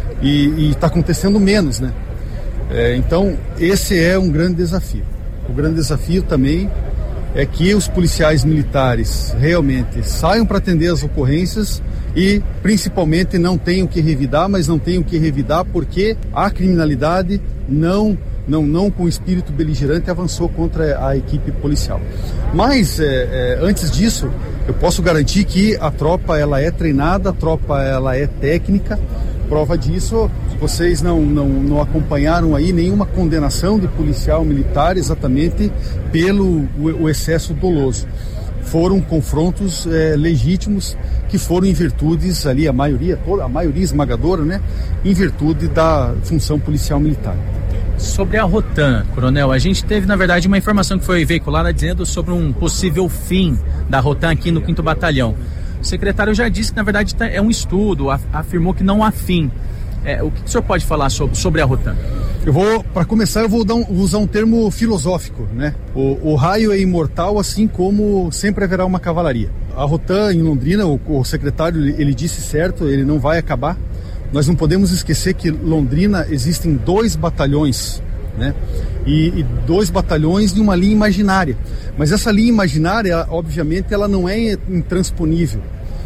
e está acontecendo menos, né? É, então esse é um grande desafio. O grande desafio também é que os policiais militares realmente saiam para atender as ocorrências e principalmente não tenham que revidar, mas não tenham que revidar porque a criminalidade não, não, não com espírito beligerante avançou contra a equipe policial. Mas é, é, antes disso, eu posso garantir que a tropa ela é treinada, a tropa ela é técnica. Prova disso, vocês não, não, não acompanharam aí nenhuma condenação de policial militar exatamente pelo o, o excesso doloso. foram confrontos eh, legítimos que foram em virtudes ali, a maioria, toda, a maioria esmagadora, né? Em virtude da função policial militar. Sobre a Rotan, coronel, a gente teve, na verdade, uma informação que foi veiculada dizendo sobre um possível fim da Rotan aqui no quinto Batalhão. O secretário já disse que, na verdade, é um estudo, afirmou que não há fim. É, o que o senhor pode falar sobre, sobre a Rotan? Eu vou, para começar, eu vou dar um, usar um termo filosófico, né? O, o raio é imortal, assim como sempre haverá uma cavalaria. A Rotan em Londrina, o, o secretário, ele, ele disse certo, ele não vai acabar. Nós não podemos esquecer que Londrina existem dois batalhões, né? E, e dois batalhões de uma linha imaginária. Mas essa linha imaginária, obviamente, ela não é intransponível.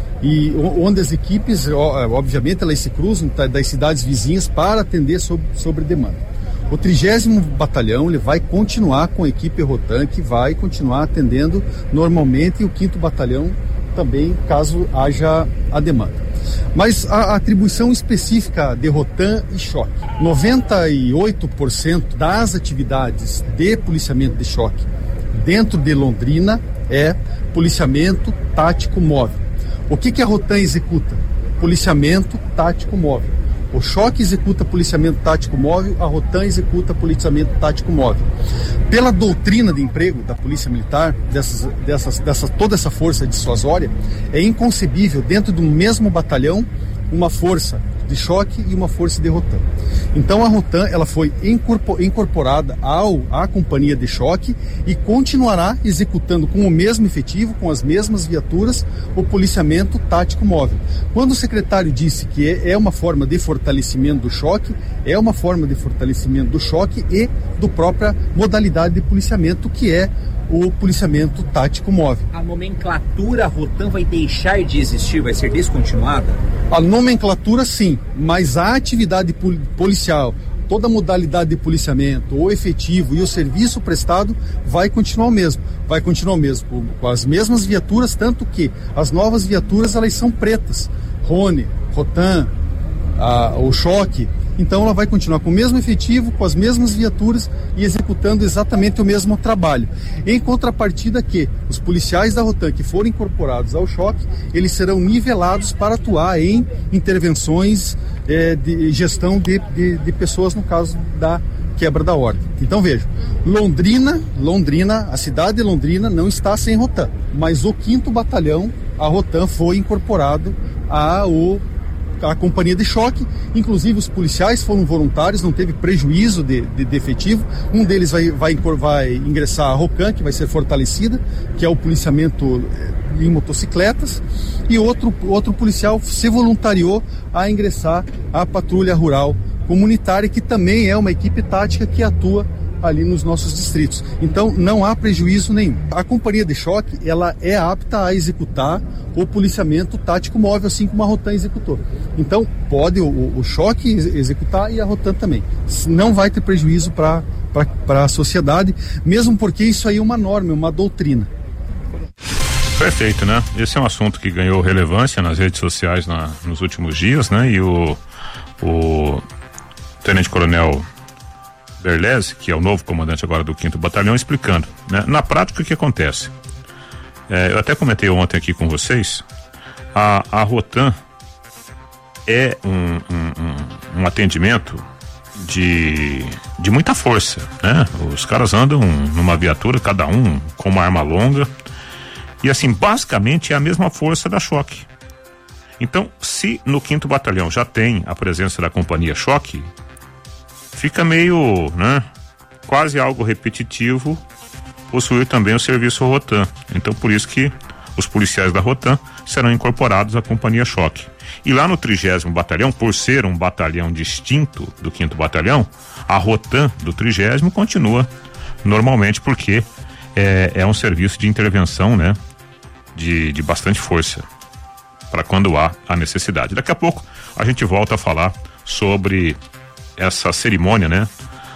E onde as equipes, obviamente, elas se cruzam das cidades vizinhas para atender sobre, sobre demanda. O trigésimo Batalhão ele vai continuar com a equipe Rotan, que vai continuar atendendo normalmente, e o quinto Batalhão também, caso haja a demanda. Mas a atribuição específica de Rotan e choque. noventa e oito por cento das atividades de policiamento de choque dentro de Londrina é policiamento tático móvel. O que, que a Rotan executa? Policiamento tático móvel. O choque executa policiamento tático móvel, a Rotan executa policiamento tático móvel. Pela doutrina de emprego da Polícia Militar, dessas, dessas, dessa, toda essa força dissuasória, é inconcebível dentro do mesmo batalhão uma força de choque e uma força de Rotan. Então a Rotan ela foi incorporada ao, à companhia de choque e continuará executando com o mesmo efetivo, com as mesmas viaturas, o policiamento tático móvel. Quando o secretário disse que é, é uma forma de fortalecimento do choque, é uma forma de fortalecimento do choque e do própria modalidade de policiamento, que é o policiamento tático móvel. A nomenclatura Rotan vai deixar de existir, vai ser descontinuada? A nomenclatura sim, mas a atividade policial, toda a modalidade de policiamento, o efetivo e o serviço prestado vai continuar o mesmo. Vai continuar o mesmo, com, com as mesmas viaturas, tanto que as novas viaturas elas são pretas. Rony, Rotan, a, o choque. Então ela vai continuar com o mesmo efetivo, com as mesmas viaturas e executando exatamente o mesmo trabalho. Em contrapartida que os policiais da Rotan que forem incorporados ao choque, eles serão nivelados para atuar em intervenções eh, de gestão de, de, de pessoas no caso da quebra da ordem. Então veja, Londrina, Londrina, a cidade de Londrina não está sem Rotan, mas o quinto Batalhão, a Rotan foi incorporado ao a companhia de choque, inclusive os policiais foram voluntários, não teve prejuízo de, de, de efetivo. Um deles vai, vai, vai ingressar a Rocan, que vai ser fortalecida, que é o policiamento em motocicletas, e outro, outro policial se voluntariou a ingressar à patrulha rural comunitária, que também é uma equipe tática que atua ali nos nossos distritos. Então não há prejuízo nenhum. A companhia de choque ela é apta a executar o policiamento tático móvel, assim como a Rotan executou. Então pode o, o choque executar e a Rotan também. Não vai ter prejuízo para para a sociedade, mesmo porque isso aí é uma norma, é uma doutrina. Perfeito, né? Esse é um assunto que ganhou relevância nas redes sociais na, nos últimos dias, né? E o, o Tenente Coronel Berlese, que é o novo comandante agora do quinto Batalhão, explicando, né? Na prática, o que acontece? É, eu até comentei ontem aqui com vocês, a, a Rotan é um, um, um atendimento de, de muita força, né? Os caras andam numa viatura, cada um com uma arma longa, e assim, basicamente é a mesma força da choque. Então, se no quinto Batalhão já tem a presença da companhia choque, fica meio, né, quase algo repetitivo possuir também o serviço Rotan. Então por isso que os policiais da Rotan serão incorporados à companhia choque. E lá no trigésimo Batalhão, por ser um batalhão distinto do quinto Batalhão, a Rotan do trigésimo continua normalmente, porque é, é um serviço de intervenção, né, de, de bastante força, para quando há a necessidade. Daqui a pouco a gente volta a falar sobre essa cerimônia, né?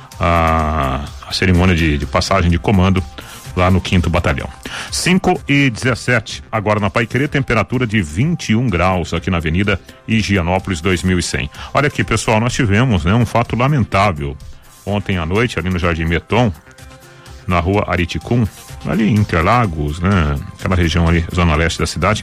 A, a cerimônia de, de passagem de comando lá no quinto Batalhão. cinco e dezessete, agora na Paiquerê, temperatura de vinte e um graus aqui na Avenida Higienópolis dois mil e cem. Olha aqui, pessoal, nós tivemos, né, um fato lamentável ontem à noite ali no Jardim Meton, na rua Ariticum, ali em Interlagos, né? Aquela região ali, zona leste da cidade.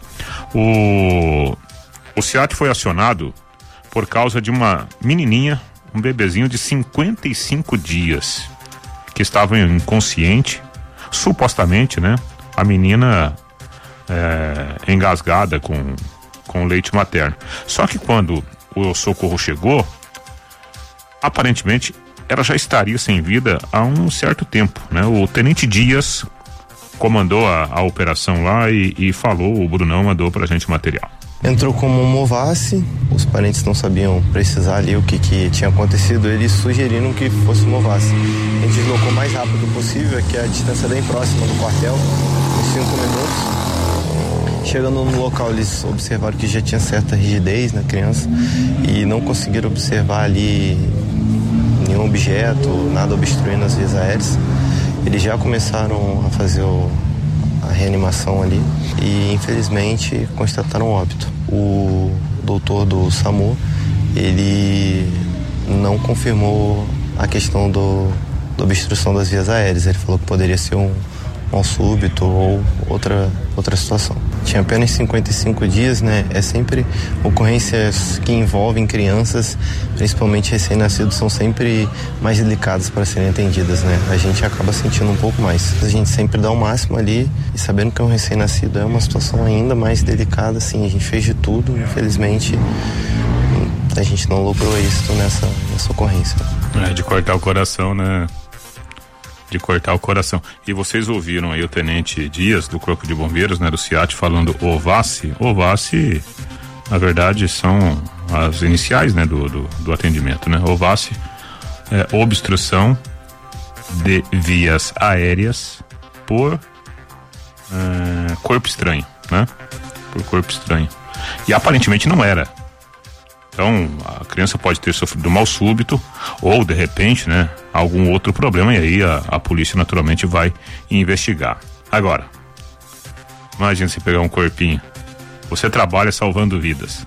O, o SEAT foi acionado por causa de uma menininha, um bebezinho de cinquenta e cinco dias, que estava inconsciente, supostamente, né? A menina é, engasgada com, com leite materno. Só que quando o socorro chegou, aparentemente ela já estaria sem vida há um certo tempo, né? O tenente Dias comandou a, a operação lá e, e falou, o Brunão mandou pra gente o material. Entrou como um Movace, os parentes não sabiam precisar ali o que, que tinha acontecido, eles sugeriram que fosse um Movace. A gente deslocou o mais rápido possível, que a distância é bem próxima do quartel, uns cinco minutos. Chegando no local, eles observaram que já tinha certa rigidez na criança e não conseguiram observar ali nenhum objeto, nada obstruindo as vias aéreas. Eles já começaram a fazer o, a reanimação ali e infelizmente constataram óbito. O doutor do SAMU, ele não confirmou a questão do, da obstrução das vias aéreas. Ele falou que poderia ser um mal súbito ou outra, outra situação. Tinha apenas cinquenta e cinco dias, né? É sempre ocorrências que envolvem crianças, principalmente recém-nascidos, são sempre mais delicadas para serem atendidas, né? A gente acaba sentindo um pouco mais. A gente sempre dá o máximo ali e sabendo que é um recém-nascido é uma situação ainda mais delicada, assim. A gente fez de tudo, infelizmente a gente não logrou êxito nessa, nessa ocorrência. É, de cortar o coração, né? De cortar o coração. E vocês ouviram aí o tenente Dias do Corpo de Bombeiros, né, do SEAT, falando OVACE. OVACE, na verdade, são as iniciais, né, do, do, do atendimento, né? OVACE é obstrução de vias aéreas por é, corpo estranho, né? Por corpo estranho. E aparentemente não era. Então, a criança pode ter sofrido mal súbito ou, de repente, né, algum outro problema, e aí a, a polícia naturalmente vai investigar. Agora, imagina você pegar um corpinho. Você trabalha salvando vidas.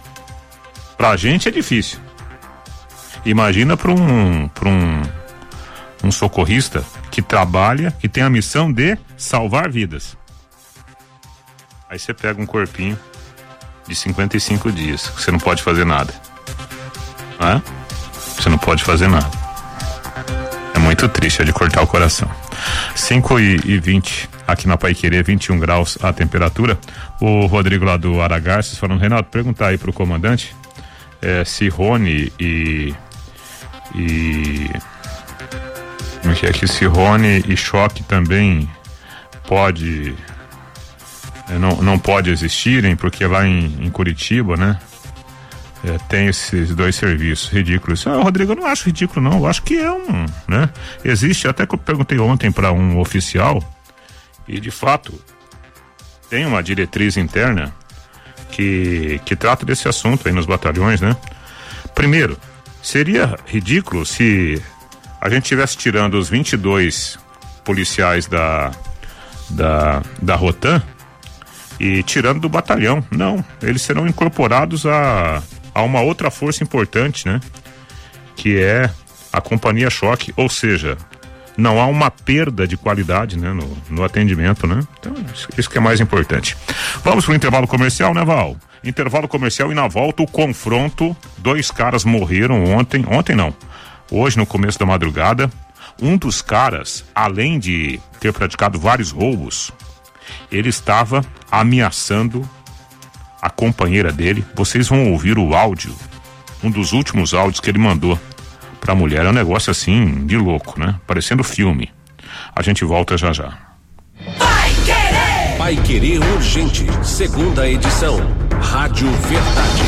Pra gente é difícil. Imagina para um, para um, um socorrista que trabalha, que tem a missão de salvar vidas. Aí você pega um corpinho de cinquenta e cinco dias, que você não pode fazer nada. Não é? Você não pode fazer nada. É muito triste, é de cortar o coração. cinco e vinte aqui na Paiquerê, vinte e um graus a temperatura. O Rodrigo lá do Aragarças falando, Renato, perguntar aí pro comandante é, se Rony e e como é que é que se Rony e Choque também pode Não, não pode existirem, porque lá em, em Curitiba, né, é, tem esses dois serviços ridículos. Ah, Rodrigo, eu não acho ridículo, não. Eu acho que é um, né? Existe, até que eu perguntei ontem para um oficial, e de fato tem uma diretriz interna que, que trata desse assunto aí nos batalhões, né? Primeiro, seria ridículo se a gente estivesse tirando os vinte e dois policiais da, da, da Rotan e tirando do batalhão. Não, eles serão incorporados a, a uma outra força importante, né? Que é a Companhia Choque, ou seja, não há uma perda de qualidade, né? No, no atendimento, né? Então, isso, isso que é mais importante. Vamos pro intervalo comercial, né, Val? Intervalo comercial e na volta o confronto, dois caras morreram ontem, ontem não, hoje no começo da madrugada. Um dos caras, além de ter praticado vários roubos, ele estava ameaçando a companheira dele. Vocês vão ouvir o áudio, um dos últimos áudios que ele mandou pra mulher. É um negócio assim de louco, né? Parecendo filme. A gente volta já já. Vai Querer! Vai Querer Urgente, segunda edição. Rádio Verdade.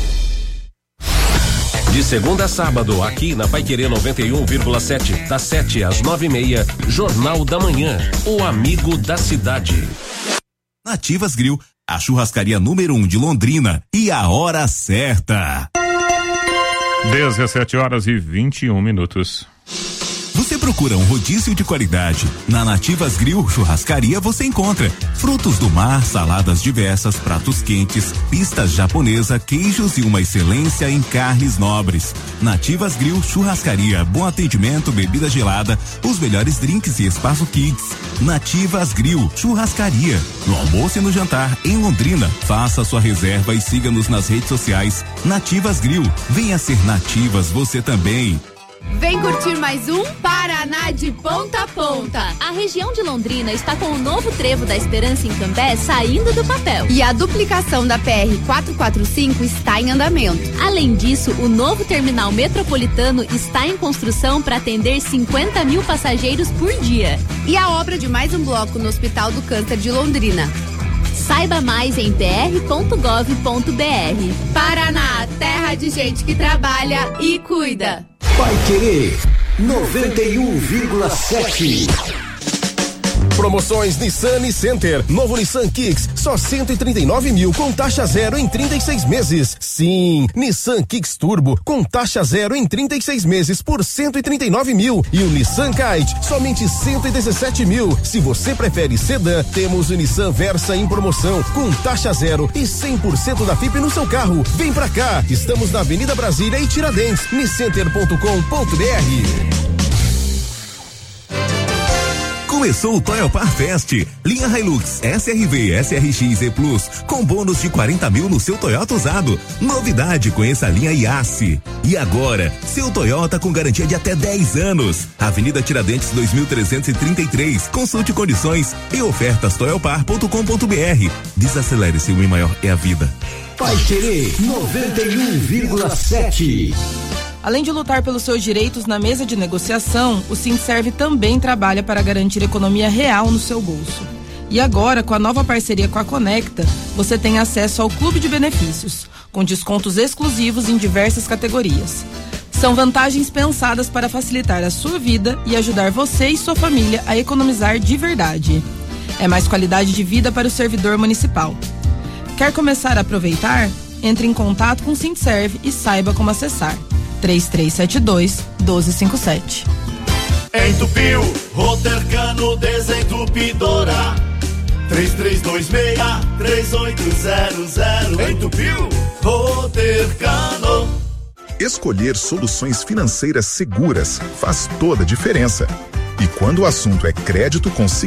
De segunda a sábado, aqui na Paiquerê noventa e um vírgula sete, das sete às nove e meia, Jornal da Manhã, o amigo da cidade. Nativas Grill, a churrascaria número um de Londrina, e a hora certa. dezessete horas e vinte e um minutos. Você procura um rodízio de qualidade? Na Nativas Grill Churrascaria você encontra frutos do mar, saladas diversas, pratos quentes, pistas japonesa, queijos e uma excelência em carnes nobres. Nativas Grill Churrascaria, bom atendimento, bebida gelada, os melhores drinks e espaço kids. Nativas Grill Churrascaria, no almoço e no jantar em Londrina. Faça sua reserva e siga-nos nas redes sociais. Nativas Grill, venha ser Nativas você também. Vem curtir mais um Paraná de ponta a ponta. A região de Londrina está com o novo trevo da Esperança em Cambé saindo do papel. E a duplicação da P R quatrocentos e quarenta e cinco está em andamento. Além disso, o novo terminal metropolitano está em construção para atender cinquenta mil passageiros por dia. E a obra de mais um bloco no Hospital do Câncer de Londrina. Saiba mais em p r ponto gov ponto b r. Paraná, terra de gente que trabalha e cuida. Paiquerê noventa e um vírgula sete. Promoções Nissan e Center. Novo Nissan Kicks, só cento e trinta e nove mil com taxa zero em trinta e seis meses. Sim, Nissan Kicks Turbo com taxa zero em trinta e seis meses por cento e trinta e nove mil. E o Nissan Kite, somente cento e dezessete mil. Se você prefere sedã, temos o Nissan Versa em promoção com taxa zero e cem por cento da F I P no seu carro. Vem pra cá, estamos na Avenida Brasília e Tiradentes, niscenter ponto com ponto b r. Começou o Toyopar Fest. Linha Hilux, S R V, S R X e Plus, com bônus de quarenta mil no seu Toyota usado. Novidade, conheça a linha Yasse. E agora, seu Toyota com garantia de até dez anos. Avenida Tiradentes dois mil trezentos e trinta e três. Consulte condições e ofertas toyopar ponto com ponto b r. Desacelere-se, o maior é a vida. Paiquerê noventa e um vírgula sete. Além de lutar pelos seus direitos na mesa de negociação, o Sindserv também trabalha para garantir economia real no seu bolso. E agora, com a nova parceria com a Conecta, você tem acesso ao Clube de Benefícios, com descontos exclusivos em diversas categorias. São vantagens pensadas para facilitar a sua vida e ajudar você e sua família a economizar de verdade. É mais qualidade de vida para o servidor municipal. Quer começar a aproveitar? Entre em contato com o Sindserv e saiba como acessar. três três sete dois, um dois cinco sete. Entupiu, Rotercano Desentupidora. três três dois seis, três oito zero zero. Entupiu, Rotercano. Escolher soluções financeiras seguras faz toda a diferença. E quando o assunto é crédito consignado,